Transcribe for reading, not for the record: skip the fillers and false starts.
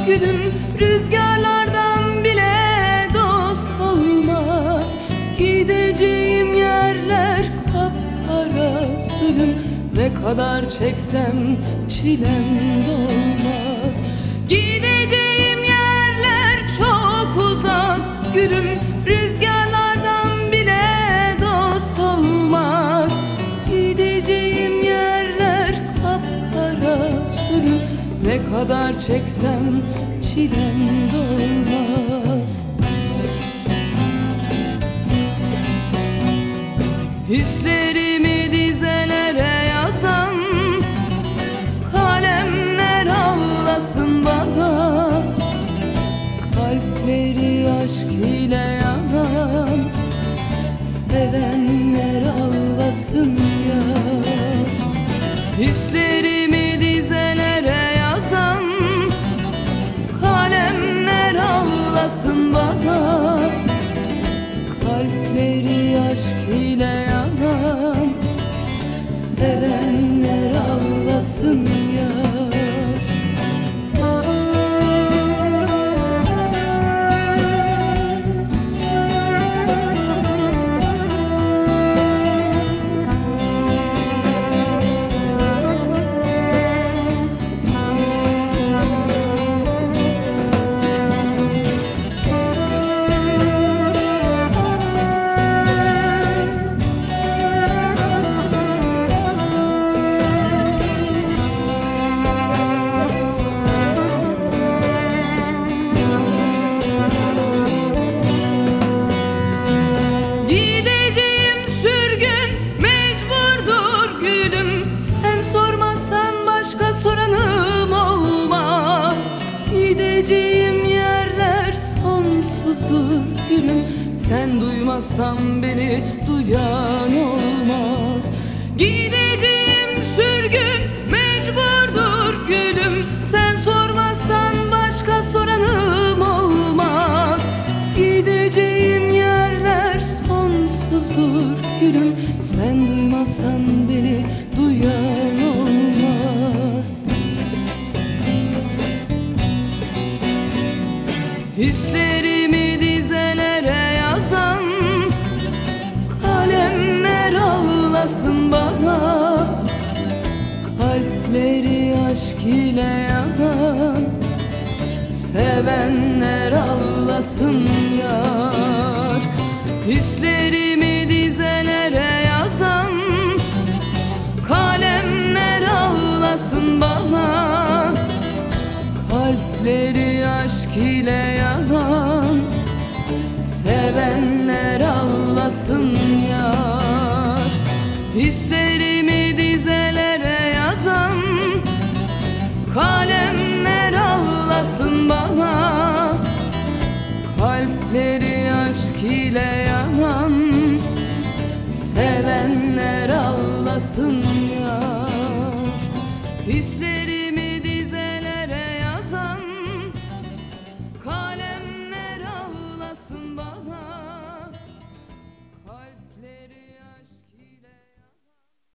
gülüm, rüzgarlardan bile dost olmaz. Gideceğim yerler kapkara zulüm, ne kadar çeksem çilem dolmaz. Gideceğim yerler çok uzak gülüm, rüzgarlardan bile dost olmaz. Gideceğim yerler kapkara zulüm, ne kadar çeksem çilem dolmaz. Hislerimi dizelere yazan kalemler ağlasın bana. Kalpleri aşk ile yanan sevenler ağlasın ya. Hislerimi dizelere yazan kalemler ağlasın bana. Kalpleri aşk ile yanan sevenler ağlasın ya. Gideceğim yerler sonsuzdur gülüm, sen duymazsan beni duyan olmaz. Gideceğim sürgün mecburdur gülüm, sen sormazsan başka soranım olmaz. Gideceğim yerler sonsuzdur gülüm, sen duymazsan beni duyan olmaz. Hislerimi dizelere yazan kalemler ağlasın bana. Kalpleri aşk ile yanan sevenler ağlasın yar. Hislerimi dizelere yazan kalemler ağlasın bana. Kalpleri aşk ile yanan sevenler ağlasın yar. Hislerimi dizelere yazan kalemler ağlasın bana. Kalpleri aşk ile yanan sevenler ağlasın yar. Hisleri